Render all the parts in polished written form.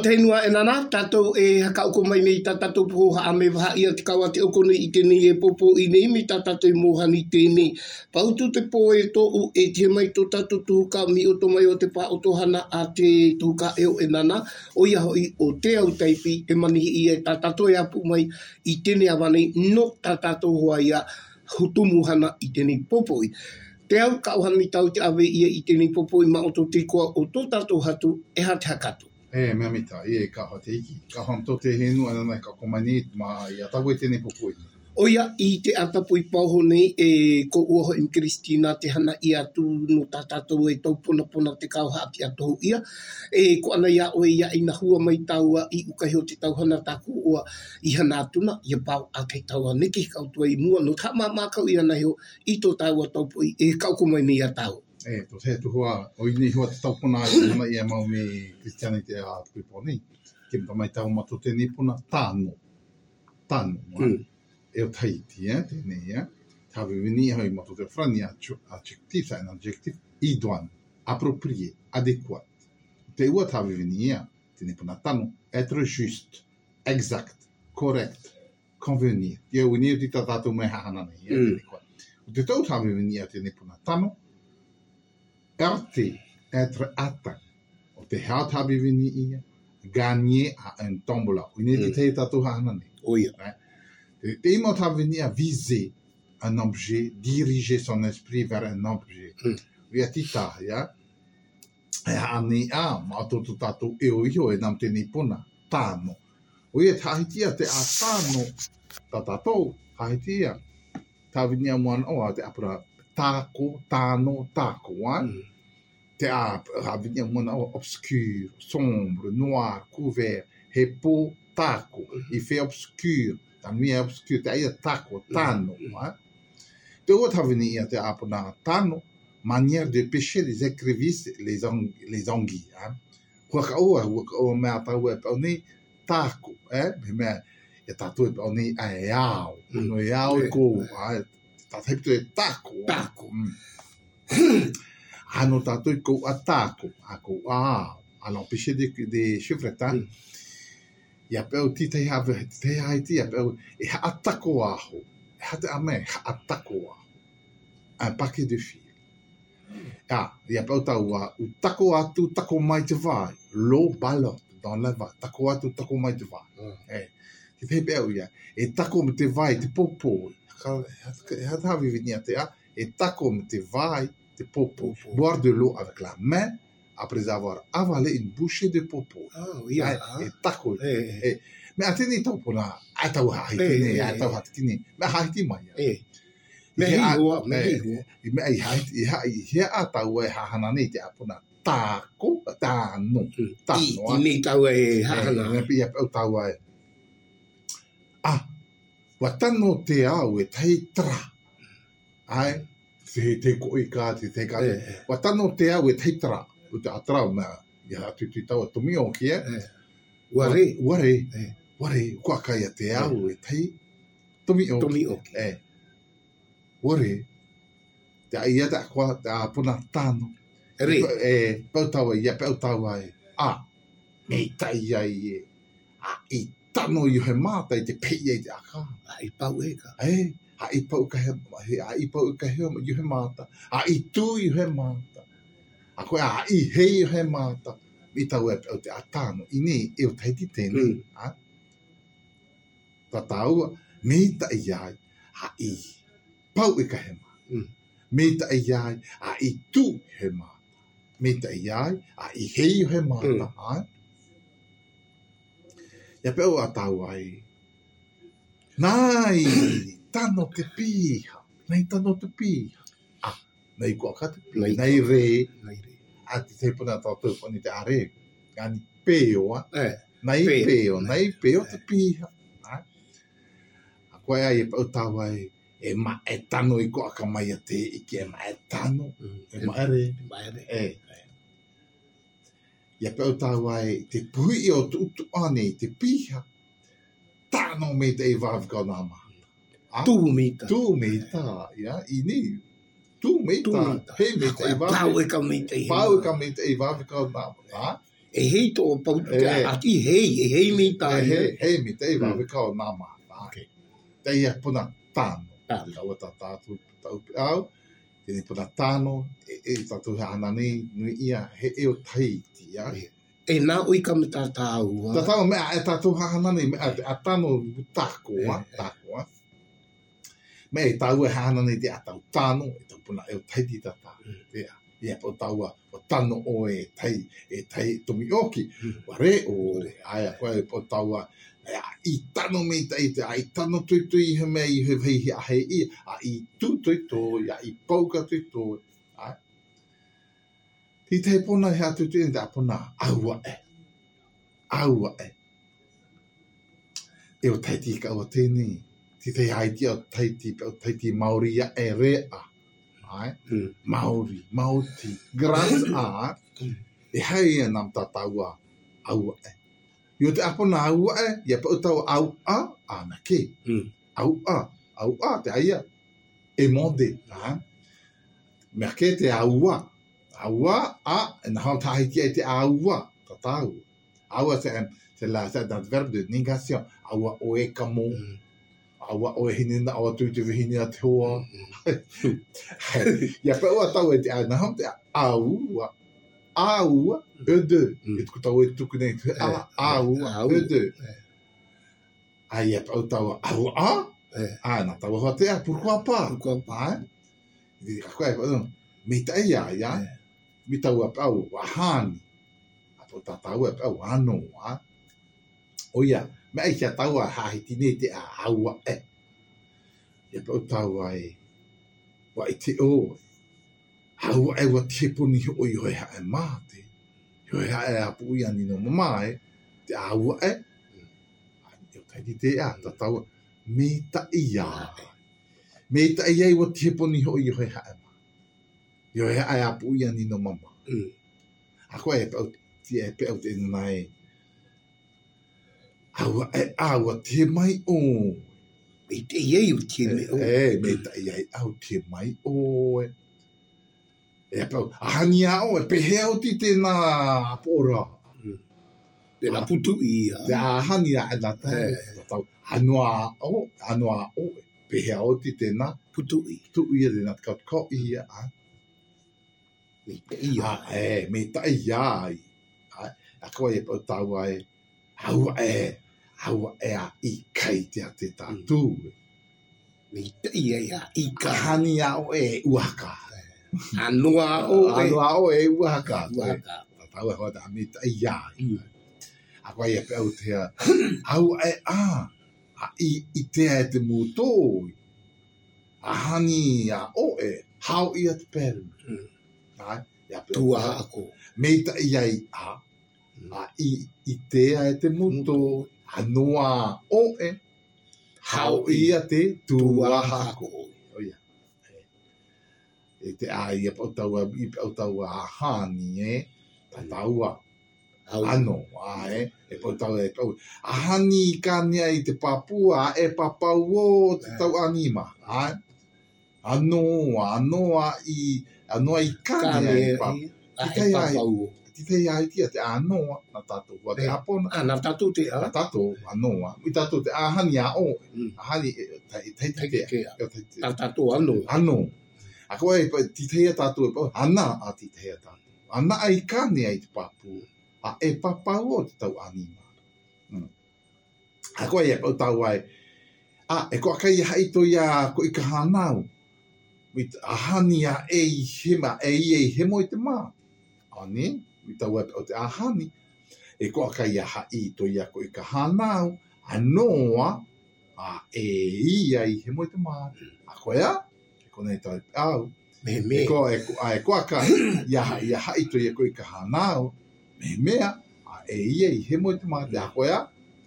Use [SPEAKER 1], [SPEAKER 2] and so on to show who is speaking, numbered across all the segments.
[SPEAKER 1] te inua e nana, tātou e haka oko mai nei tātou poha a me waha ia te kawa te oko nei I tēnei e popo I nei mi tātou mohani tēnei. Pautu te po e tōu e te mai tō tātou tuhuka mi o tō mai o te pā o tōhana a te tuhuka eo e nana. O ia hoi o te au taipi e manihi I e tātou e apu mai I tēnei awanei no tātou hoa ia hutumuhana I tēnei popoi. Te au ka ohani tau te awe ia I tēnei popoi ma o tō te koa o tō tātou hatu e hate hakatu.
[SPEAKER 2] Mea mita, ka hoa te iki. Ka hoa mto te henu anana ka komani ma ia tau e tēnei popoi.
[SPEAKER 1] O ia I te atapui pauho nei ko uaho I Kristina te hana I atu no tātou e tau pona te kauha ati atohu ia. Ko ana ia o ia I na hua mai taua I ukahi o te tauhana tāku ua I hana atuna ia pau a kei taua neki kautua I mua no ta mākau I ana heo I tō taua taupoi kauko mai nei a tau.
[SPEAKER 2] Tō te hua, o ini hua te taupuna I hana ia mau me Kristiani te a tuiponi. Ke mta mai tau mato tēnei puna tāno. Tāno, o taiti, tēnei, tāwe wini hoi mato te frani adjective, un adjective idoine, approprié, adéquat. Te ua tāwe wini tēnei puna tāno, être juste, exact, correct, convenir. Ia wini o tita tātou mai hahana nei, tēnei kua. O te tau tāwe wini tēnei puna tāno, être atteint. O te hao tāwe wini ia, gagner à un tombola. Wini o te tātou hahana nei.
[SPEAKER 1] O ia.
[SPEAKER 2] Te ima ta venir à viser un objet, diriger son esprit vers un objet. Ia tita, ia. E ani ma toto tatou e o iho e nam tēnei puna, tāno. O ia tahitia te a tāno, tatou, tahitia. Ta venir moana o te apura tāko, tāno, tāko, Te a venir moana o obscur, sombre, noir, couvert, hepo, tāko. Il fait obscur. La nuit est obscure, te aia tako, tano. Te ua tawini ia te apuna tano, manière de pêcher les écrevisses, les anguilles. Hua ka ua mea tau e pau nei, tako. Mea, e tatu e pau nei a e au. No e au e kou. Tatu hepito e tako.
[SPEAKER 1] Tako.
[SPEAKER 2] Ano tatu e kou a tako. A kou a au. Alors, pêcher des chevrettes, ia pēu ti te haiti, ia pēu e haatako aho. E hate a mea, haatako aho. Un paquet de fil. Ia pēu tau a, u tako atu, tako mai te vai. L'eau ballotte dans la vai. Tako atu, tako mai te vai. Ki te pēu ia, e tako me te vai, te popo. E hate hawi vinia te a, e tako me te vai, te popo. Boire de l'eau avec la main, après avoir avalé une bouchée de popo. E tako. Me a tēnei tau puna, a tau haiti nei, a tau hatikini. Me a haiti mai.
[SPEAKER 1] Me hihua.
[SPEAKER 2] Me a haiti, hea a tau e hahana nei te a puna tāko, tāno.
[SPEAKER 1] I nei tau e hahana.
[SPEAKER 2] Me pia pau tau e. Watano te au e tei tra. Te koi ka, te ka. Watano te au e tei tra. O te atrau mea, ia atu te tau a tomi o ki Ware, kua kai a te au e tei tomi o ki. Ware, te a ia te akua, te a puna tāno. Pau taua, ia pau taua e, mei tai ai e, I tano I he mātai te pei ai te aka.
[SPEAKER 1] I pau e ka.
[SPEAKER 2] I pau ka he I he māta. I tū I he māta. A koe I hei he māta. I tau e o te atano. I nei e o taiti tēnei. Ta taua, mei ta I ai, I pau e ka he māta. Mei ta I ai, I tū he māta. Mei ta I ai, I hei he māta. Ia pēo a tau ai. Nai, tano te piha. Nei tano te piha. Nei kua kate, nei re, a te puna tātou pani te are, gani pēo, nei pēo te piha. A koe ai e pau tau ai, e ma e tano I kua ka mai a te iki, e ma e tano, e ma ere. Ia pau tau ai, te pui o tu utu ane, te piha, tano me te e vāwhikau nā maha.
[SPEAKER 1] Tu meita.
[SPEAKER 2] Tu meita, ia, I ni. Tu meita. He meita e vāwhikau.
[SPEAKER 1] Pau e ka meita I.
[SPEAKER 2] Pau e ka meita e vāwhikau nā maha.
[SPEAKER 1] E hei tō pau te ati hei mi tā.
[SPEAKER 2] Hei mi te iwa wika o nā mā. Te ia puna tāno. Kaua tā tātou tau au. Tēnei puna tāno. E tātou he anani nui ia he eo taiti.
[SPEAKER 1] E nā ui kama tā tāu.
[SPEAKER 2] Tā tāu mea e tātou hahanani. A tāno tākoa. Mea e tāua hahanani te a tau tāno. E tau puna eo taiti tā tā. Ia po taua o tano o e tai tomi oki. Ware o re. Aia koe po taua i tano me tai te ai tano tui he mea i he veihi a hei ia. A i tu tui, a i pauka tui. Ti te pona hea tui te a pona aua e. Aua e. E o taiti ka o tēnei. Ti te haiti o taiti Māoria e rea. Maori, Mauti, Grand A, e hei e nam tātaua aua e. Io te apona aua e, ia pa utau au a, ana ke. Au a, te aia, e monde. Mea ke te aua a, e na hau tahiti e te aua, tātau. Aua te la, te verbe de negation, aua o e kamo. Awa o e hinina, awa tui te vihini a te hoa. Ia pa ua tau e te ana ham te aua. Aua, e de. E tuku tau e tuku nei. Aua, e de. Ia pa ua tau aua a. Ana tau hoa te a, pourquoi pas? Ia koe e pa me ta ia, ia. Mi tau a pau, wahani. A po ta tau e pau, ano. O ia. Mea i kia taua hahiti ne te a aua e. Ia pau taua e. Wa i te o. Aua e wa te poni o i hoi hae mate. Hoi hae a pui ani no mama e. Te aua e. Ia taiti te a. Ta taua. Me ta ia. Me ta ia i wa te poni o i hoi hae mate. Hoi hae a pui ani no mama. A koe e pau te nai. Aua te mai o.
[SPEAKER 1] Me te iei o te mai o.
[SPEAKER 2] Me te iei au te mai o. E pau, ahani a o, e pehea o ti tēnā apora.
[SPEAKER 1] Te la putu i.
[SPEAKER 2] Te ahani a e la tau. Anoa o, pehea o ti tēnā.
[SPEAKER 1] Putu i.
[SPEAKER 2] Tu i e tēnā kaut i a.
[SPEAKER 1] Me te ia.
[SPEAKER 2] Me te ia. A koe e pau tau ai. Aua e a i kai te a te tātū.
[SPEAKER 1] Me te ia i kai.
[SPEAKER 2] Ahani a o e uaka.
[SPEAKER 1] Anoa o
[SPEAKER 2] e uaka. Tau e hoa ta me te ia. A koe e pau te a. Aua e a. A i te a te mūtō. Ahani a o e. Hau i a te peru.
[SPEAKER 1] Tua ako.
[SPEAKER 2] Me te ia i a. A i tea e te muto, anoa o e, hau ia te tuahako. Oia. E te a ia pautaua, a hani e, tautaua, ano, e pautaua e pau. A hani i kānia i te papua, e papau o te tau anima. Anoa i kānia i papua.
[SPEAKER 1] E papau.
[SPEAKER 2] Ti te ai tia te anoa na tātou wa te apona.
[SPEAKER 1] Na tātou te a.
[SPEAKER 2] Na tātou anoa. Mi tātou te ahani a o. Ahani te te.
[SPEAKER 1] Na tātou ano.
[SPEAKER 2] Ano. A koe ti te tātou e pau. Ana a ti te tātou. Ana ai kāne ai te papu. A e papau o te tau anima. A koe e pau tau ai. A e koa kai hai to ia ko i ka hanau. Ahani a e hema e hemo i te mā. Ani. Mi tau o te ahani, e koa kai aha i to ia ko i ka hanau, anoa, a e ia i he moi te mātu. A koe a, e konei tau au. E koa kai i aha i to ia ko i ka hanau, me mea, a e ia i he moi te mātu. A koe a,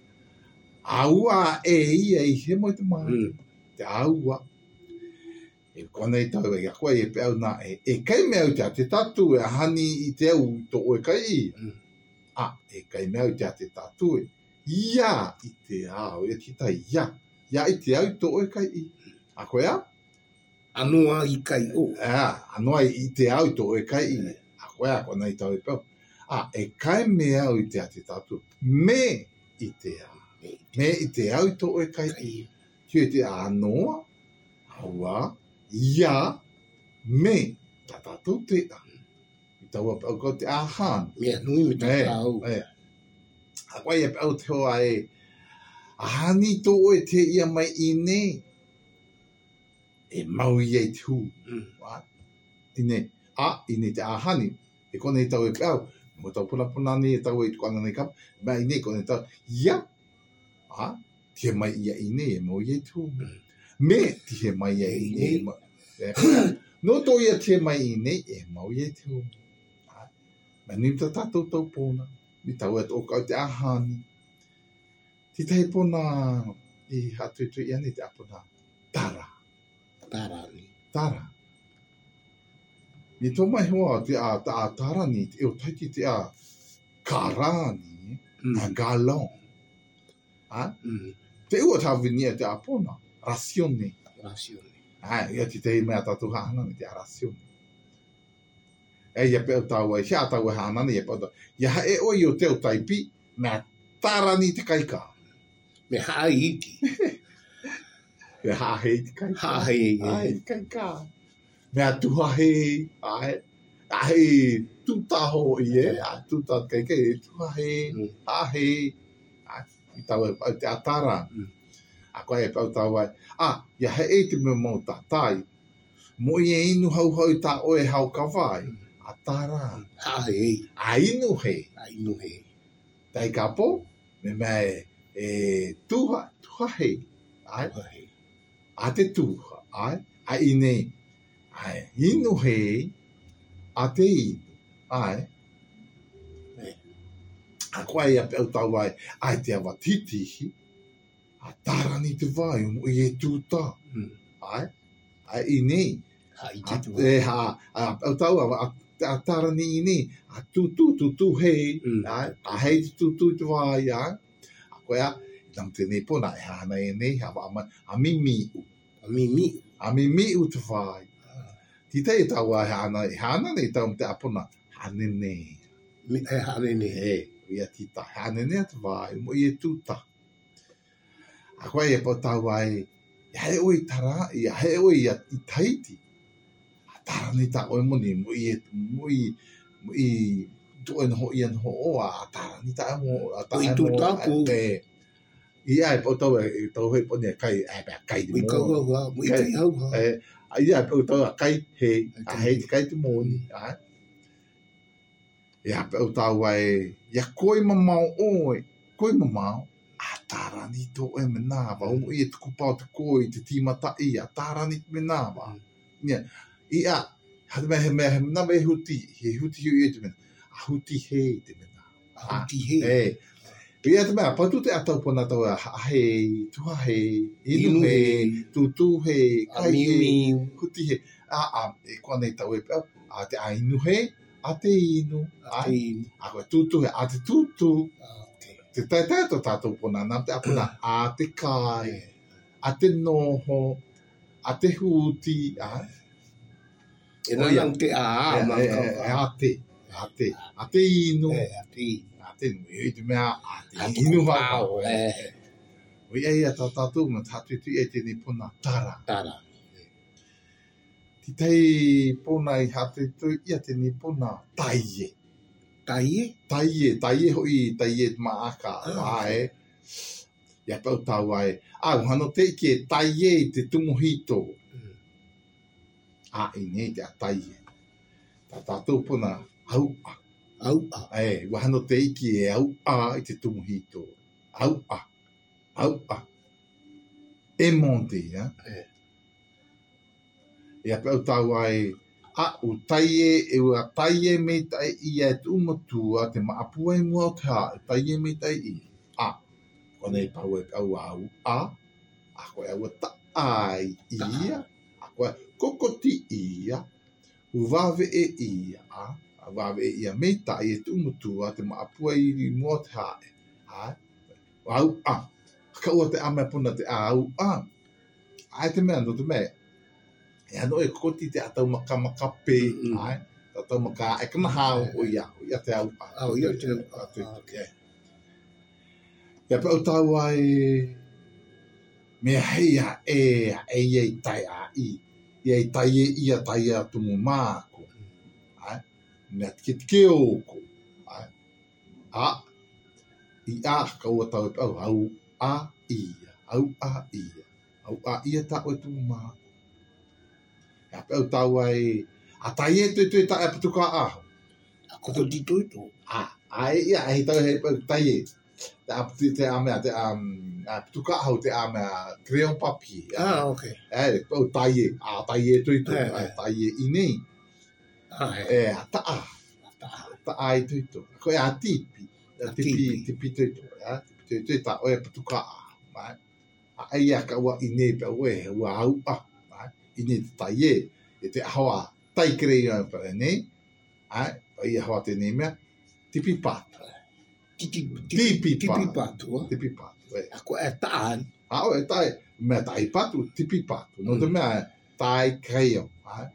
[SPEAKER 2] aua e ia i he moi te mātu. Te aua. E konei tau e koe e pe au nā e kai mea utea te tatu e hani i te au to oe kai i. E kai mea utea te tatu e ia i te au e kita ia. Ia i te au to oe kai i. A koe a?
[SPEAKER 1] Anoa i kai o.
[SPEAKER 2] Anoa i te au to oe kai i. A koe a konei tau e pe au. e kai mea o i te ate tātou. Me i te a. Me i te au i tō e kai. Ki te anoa, aua, ia, me, tā tātou te a. I tau a pau kau te āhan.
[SPEAKER 1] Mea nui me te tau.
[SPEAKER 2] A koe e pau te hoa e, ahani tō e te ia mai i ne. E mau i e te hu. Ine te ahani, e kone i tau e pau, mo tau puna ni e tau e tuana nei kapa, ma i ne kone tau, ia, te mai ia i ne e mau i e te hu. Me, te mai ia i ne, no tō ia te mai i ne e mau i e te hu. Ma ni ta tātou tau pōna, mi tau e tō kau te ahani. Ti tahi pōna i hatu i tui ani te apuna, tara. Tara. Ni tō mai hoa te a tara ni, e o taiti te a karani, a galon. Te ua tāwinia te apona, rasione. Ia ti te mea tātou hānani te a rasione. E ia pe o tau ai, hea tau e hānani, ia pe o tau. Ia e oi o te o taipi, mea tara ni te kaika.
[SPEAKER 1] Me hae iti.
[SPEAKER 2] Me hae iti kaika.
[SPEAKER 1] Hae
[SPEAKER 2] iti kaika. Mea tuhahe, ahe tūtaho i e, tūtaho kaika e, tuhahe, hahe, i tau e te atara. A koe e pau tau ai, ia he e te me mau tātai, mo i e inu hau hau tā oe hau kawai, atara.
[SPEAKER 1] Hae.
[SPEAKER 2] A inu he. Tai kapo, me mea e tuhahe, a te tuha, a ine, inu he, a te inu, a koe ia pēu tau ai, te awa titihi, a tarani te vai, mo i e tūta, a ine, a pēu tau a tarani ine, a tūtū hei, a hei tūtū te vai, a koe a, nam te ne pona, e hana e ne, a mimiu. A mimiu te vai. Ti te tau a hana ne tau te apona, hanene.
[SPEAKER 1] Hanene.
[SPEAKER 2] Ia tita, hanene te vai, mo i e tūta. A koe e po tau ai, ia he oi tara, ia he oi i taiti. A tara ni ta oi moni, mo i tō en ho i an ho o, a tara ni ta mo, a tara
[SPEAKER 1] i tūta ku.
[SPEAKER 2] Ia e po tau e tau hei poni a kai, kai di mo. Ia e po tau a kai hei, a hei ti kai di mo ni. Ia pe o tau ai, ia koi mamau oi, a tarani tō e menawa, o i e tuku pao te koi, te tīmata i, a tarani te menawa. Ia, hata mea he menawa e huti, he huti hui e te mena, a huti hei te mena.
[SPEAKER 1] Huti hei.
[SPEAKER 2] Ia te mea, patu te atau pona tau a hei, tuha hei, inu hei, tūtū hei, kai hei, huti hei. E kua nei tau e pēo, a te a inu hei, a te inu, a koe tūtū hei, a te tūtū, te tai to tātou pona, nā te apuna, a te kai, a te noho, a te huti,
[SPEAKER 1] E nanang te a
[SPEAKER 2] te inu, e te mea, a te inu hau. O ia tātou, ma tātou e te ni pona tara. Ti tei pona i hatu tu, ia te ni pona taie. Taie hoi, taie maaka, wae. Ia pau tau ai. Hano te ki e taie te tumuhito. I nei te a taie. Tā tātou pona aua. Wahano te iki e aua i te tumuhito. Aua. E monte, Ia pau tau ai, u taie, e ua taie me tai i e tu umatua, te maapua i mua o te ha, taie me tai i. Kone i pau e pau a koe aua taai ia, a koe kokoti ia, u wawe e ia, a wawe e ia me tai e tu umatua, te maapua i mua o te ha, ka ua te ame puna te ai te mea, no te mea, e ano e kokoti te atau makamakape, tau maka e kana hao o ia te au pa.
[SPEAKER 1] Au ia te
[SPEAKER 2] Ia pa o tau ai mea heia e iei tai a i. Iei tai e ia tai a tumu māko. Mea tike o ko. I a kaua tau e pau au a ia. Au a ia. Au a ia ta o tumu māko. Ia pa o tau ai a tai e tui ta e patuka aho.
[SPEAKER 1] A koko di tui tō.
[SPEAKER 2] A e ia e tau he pau tai e. Te a mea te a patuka aho te a mea creon papi.
[SPEAKER 1] Okay.
[SPEAKER 2] E pau tai e. A tai e tui tui. Tai e i nei. E a ta a. Ta a e tui tui. Ko e a tipi. Tipi tui tui. Tipi tui ta o e patuka aho. A ia ka ua i nei pe ue. Ua au a. I nei te tai e. E te ahoa tai krei o pa e nei. I ahoa te nei mea. Tipi patu. Tipi patu. Tipi patu.
[SPEAKER 1] Ako e taan.
[SPEAKER 2] O e tai. Mea tai patu. Tipi patu. No te mea tai krei o.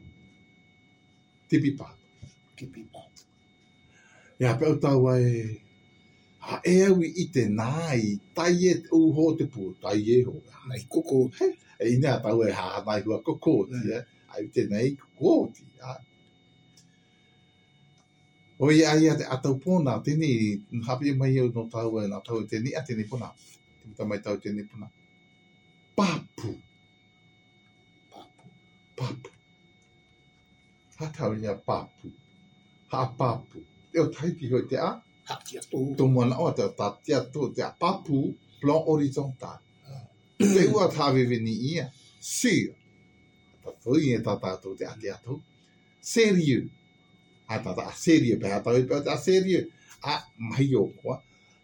[SPEAKER 2] Tipi patu.
[SPEAKER 1] Tipi patu.
[SPEAKER 2] Ia pe o tau ai. Ha e au i te nai. Tai e uho te pu. Tai e ho.
[SPEAKER 1] Mai koko.
[SPEAKER 2] E ina tau e hahanai hua kokoti. Ai te nei kokoti. O ia ia te atau pōna, tēni hapi e mai au no tau e nā tau e tēni a tēni pōna. Tēni tamai tau tēni pōna. Papu. Ha tau ia papu. Ha papu. Te o taiti hoi te a.
[SPEAKER 1] Ha tia tō.
[SPEAKER 2] Tō moana o te ta tia tō te a papu plan horizontal. Te ua tāwewini ia. Sia. Ta tōi e tā tātou te a te atou. Serieux. A tata a serie pe hata pe a serie a mai o kwa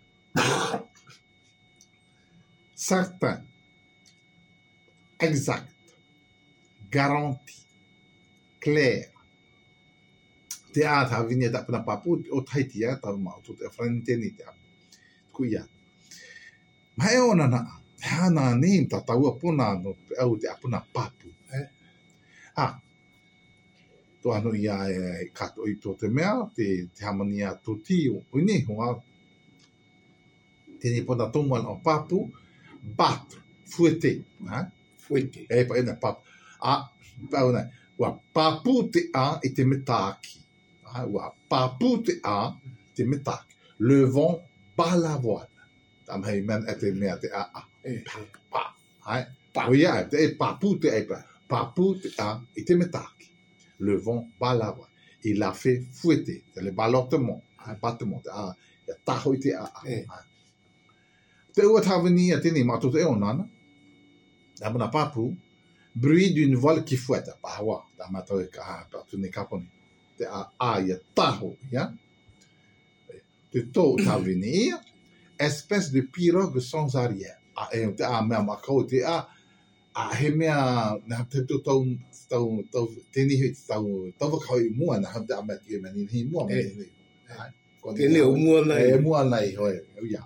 [SPEAKER 2] certain exact garanti clair te a ta vinia ta pana papu o taiti a ta ma o te frente ni te ku ia mai ona na hana ni ta taua puna no au te apuna papu to ano ia e kato i tō te mea, te hamania tō tio. Ui hoa, tēnei pona tōmuan o papu, bat, fuete.
[SPEAKER 1] Fuete.
[SPEAKER 2] E pa ena papu. Pauna, ua papu te a i te metaki. Ua papu te a te metaki. Le vent bat la voile. Tamhei men e te mea te a. O ia, te e papu te e pa. Papu te a i te metaki. Le vent bat la voile. Il l'a fait fouetter. C'est le ballottement. Battement. Il a taho i te a. Te ua tawini a tēnei mātou te onana. Namana papu. Bruit d'une voile qui fouette. Pahawa. Tā mātou e ka tūne kaponi. Te a i a taho. Te tō tawini ia. Espèce de pirogue sans arrière. Te a mea makau te a. He mea, na te tau tēni hui tau wakau i mua, na te amea ki e mani hi mua.
[SPEAKER 1] Tēne o mua nei.
[SPEAKER 2] E mua nei, hoi, ia.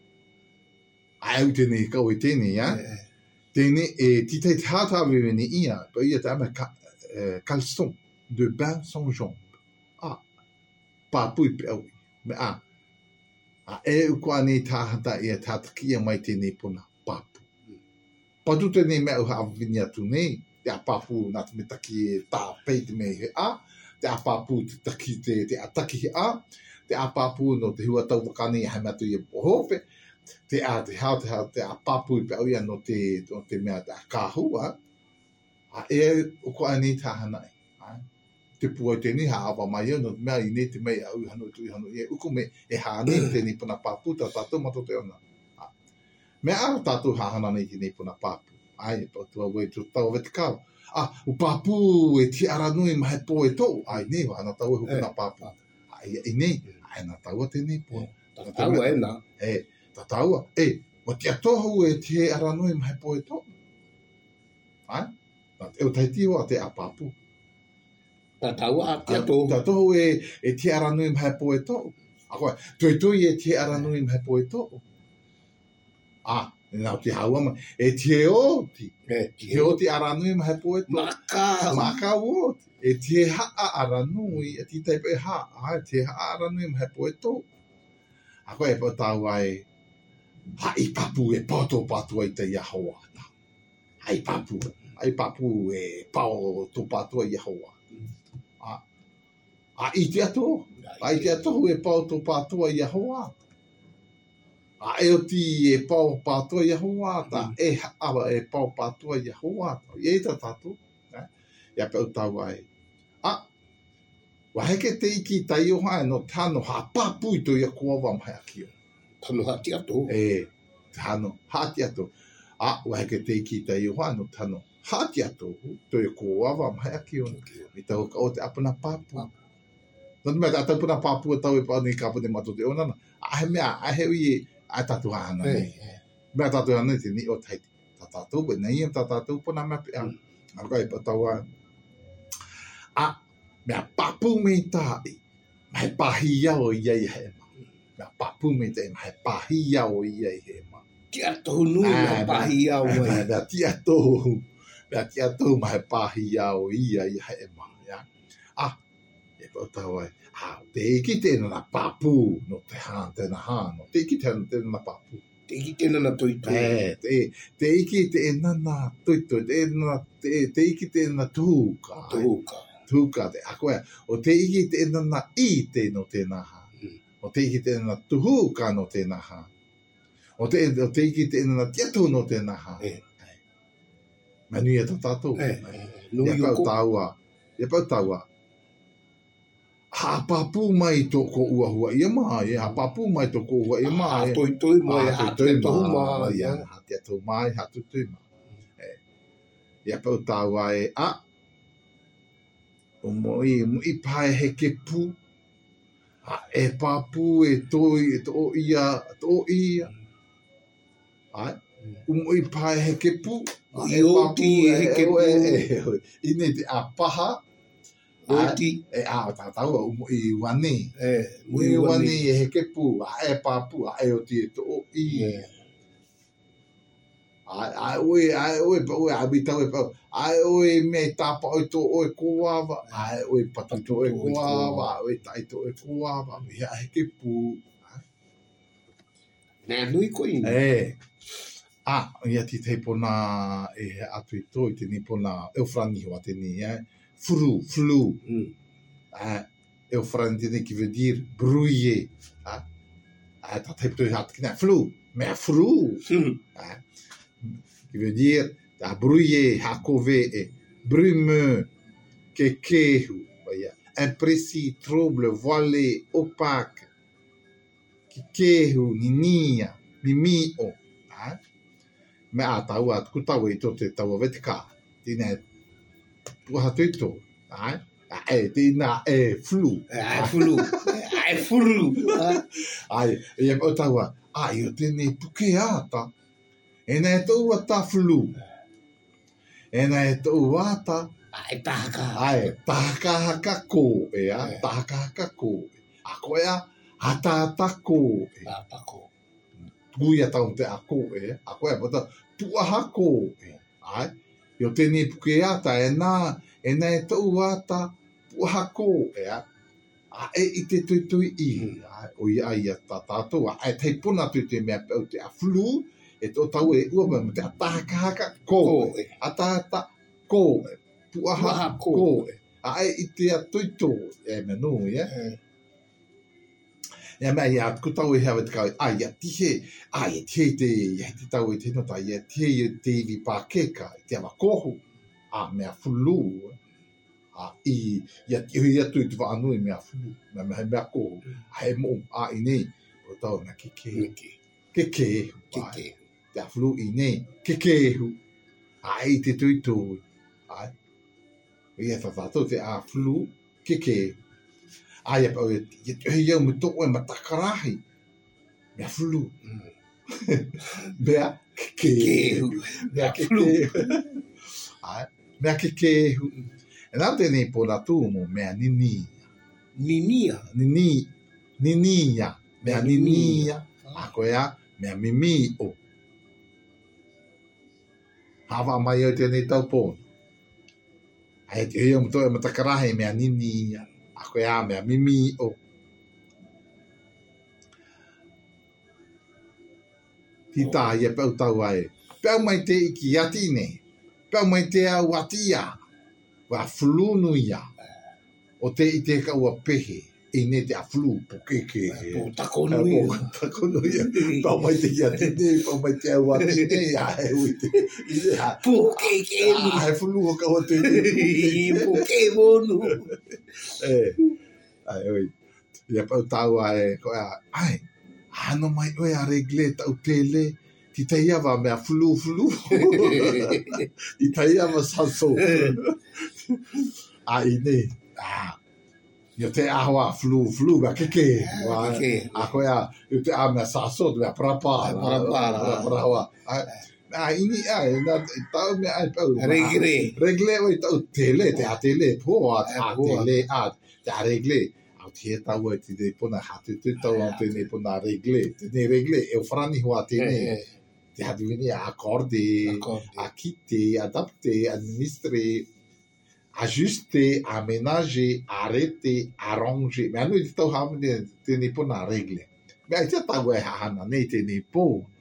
[SPEAKER 2] Au tēne kau i tēne, ia. Tēne e titei te hātāwewene ia, pa ia te amea caleçon de bain sans jambe. Pāpui pe au. Me e ukua nei tāhata ia tātakia mai tēne puna papu. Patu te nei mea uha awini atu nei, te a papu nā te metaki e tā pei te mei he a, te a papu te taki te ataki he a, te a papu no te hua tau wakani e haimatu i e pohope, te a te hao te a papu i pe au ia no te mea te a kāhua, e ukua nei tāhanai. Te pua tēni ha awa mai au no mea i nei te mei au hano tu i hano i e uku me e hāne tēni puna papu ta tātou mato te ona. Me a tātou hahana nei ki nei puna papu. Ai, pātua wei tu tau vete kau. O papu e ti aranui mahe po e tau. Ai, nei wa, ana tau e hukuna papu. Ai, nei, ai, na taua tēnei po.
[SPEAKER 1] Taua e nā.
[SPEAKER 2] Ta taua, wa ti atohu e ti aranui mahe po e tau. Ai, e o taiti o a te a papu.
[SPEAKER 1] Ta taua a ti atohu.
[SPEAKER 2] Ta atohu e ti aranui mahe po e tau. A koe, tui e ti aranui mahe po e tau. Nau te haua ma. E te oti. Te oti aranui ma he poe to. Maka oti. E te haa aranui, e ti taipa e haa. Te haa aranui ma he poe to. A koe e po tau ai, hai papu e poto patua i te Iahoa. Hai papu e pao to patua i Iahoa. A i te ato. A i te ato e pao to patua i Iahoa. A e o ti e pao patua i Iahoa. Ta e haa e pao patua i Iahoa. I e ta tatu. Ia pe o tau ai. Wa heke te iki tai o hae no tano ha papu i to ia kua wa mai akio.
[SPEAKER 1] Tano hati ato.
[SPEAKER 2] Tano hati ato. Wa heke te iki tai o hae no tano hati ato to ia kua wa mai akio. Mi tau ka o te apuna papu. Nō mea ta apuna papu e tau e pao ni kapune mato te onana. Ahe mea, ahe ui a tatu hana. Mea tatu hana te ni o taiti. Ta tatu, we nei ta tatu puna mea pe ang. Arka e pa tau a. Mea papu me tai, mai pahi au i ai he ma. Mea papu me tai, mai pahi au i ai he ma.
[SPEAKER 1] Tia tohu nui mea pahi au ai.
[SPEAKER 2] Mea tia tohu mai pahi au i ai he ma. E pa tau ai, te iki tēnā na papu no te hān, tēnā hāno. Te iki tēnā na papu.
[SPEAKER 1] Te iki tēnā na toitoi.
[SPEAKER 2] Te iki tēnā na toitoi, te iki tēnā na tuhuka. Tuhuka te akoe, o te iki tēnā na I te no tēnā hā. O te iki tēnā na tuhuka no tēnā hā. O te iki tēnā na tiatu no tēnā hā. Manu ia tātou. Ia pau taua. Ha papu mai to ko ua hua ia mai. Ha papu mai to ko ua ia mai.
[SPEAKER 1] Ha toitoi mai, ha toitoi mai.
[SPEAKER 2] Ha toitoi mai, ha toitoi mai. Ia pau taua e o moi pae heke pu. E papu e toi, e to ia. O moi pae heke pu.
[SPEAKER 1] I oti e heke pu.
[SPEAKER 2] Ine te a paha.
[SPEAKER 1] Oti.
[SPEAKER 2] O tātau o moi wane. Moi wane e heke pu. E papu, e oti e to ia. Ai oe abitau e pau. Ai oe me tapa o to o koava. Ai oe patito o koava. Oe taito o koava. Ia heke pu.
[SPEAKER 1] Nea nui ko ina.
[SPEAKER 2] Ia ti te pona e atu i toi. Te ni pona eufrani hoa te ni. Flou. Eufrani te ni ki veut dire brouillé. Ta te toi hat kina. Flou. Mea flou. Qui veut dire brouillé, hakové, brumeux, kekehu, imprécis, trouble, voilé, opaque, kekehu, ninia, mimio. Me a tau at kutau i to te tau vetika. Tina puha tuito. Tina flou.
[SPEAKER 1] Flou.
[SPEAKER 2] Ai, e o tau eu tene puke ata. E nei tau a ta flou. E nei tau a ta. Tahaka haka ko. Tahaka haka ko. A koe a hatata ko. Tui a tau te a ko. A koe a pata puaha ko. Yo tēnei puke ata e nei tau a ta puaha ko. E i te tui I. O ia i a ta tātou. E tei puna tui te mea pau te a flou. E tō tau e ua me te atahaka ko. Atahata ko. Puaha ko. I te atoito. E menu, ia. Ia mea ia kutau e hewa te kau. Ia tihe. Ia tihe te tau e te nota. Ia tihe te iwi pākeka. Te awa kohu. Mea flou. Ia tihe atu i te whaanui mea flou. Mea kohu. He mo. I nei. O tau mea kekehu. Kekehu. Te a flou I nei, kekehu. I te tuitoi. Ia tātou te a flou, kekehu. Ia pau e te iau me tō e matakarahi. Mea flou. Mea kekehu. Mea kekehu. Mea kekehu. E nā tēnei pōna tū mo mea ninia. Ninia. Mea ninia. A koe a, mea mimio. Hava mai o tēnei tau pōna. Ai te hea mto e matakarahe mea nini, a koe a mea mimi o. Tita ia pau tau ai. Pau mai te iki ati nei. Pau mai te au atia. Wa flunu ia. O te i te ka ua pehe. I ne te a flu po keke.
[SPEAKER 1] Po takono ia.
[SPEAKER 2] Po takono ia. Pau mai te ki ati nei. Pau mai te au ati nei. A he ui te.
[SPEAKER 1] Po keke ni.
[SPEAKER 2] A he flu o ka o te nei.
[SPEAKER 1] Po ke monu.
[SPEAKER 2] Ai ui. Ia pau tau ai. Koe a. Ai. Ano mai oe a regle tau tele. Ti te iawa mea flu. I te iawa saso. A i nei. Yo te awa flu ba keke. A koe a. Yo te a mea saso. Mea parapara. A ini ai. Tau mea ai pau.
[SPEAKER 1] Regle.
[SPEAKER 2] Regle oi tau tele. Te a tele. Po a tele. Te a regle. Te tau e te pona hatu te tau au tēnei pona regle. Tēnei regle e o wharani hoa tēnei. Te hatu vini a acorde, a kite, adapte, administre, ajuste, aménage, arrete, arrange. Me anu i te tau hamene tēnei pona regle. Me ai te tau e hahana nei tēnei pō.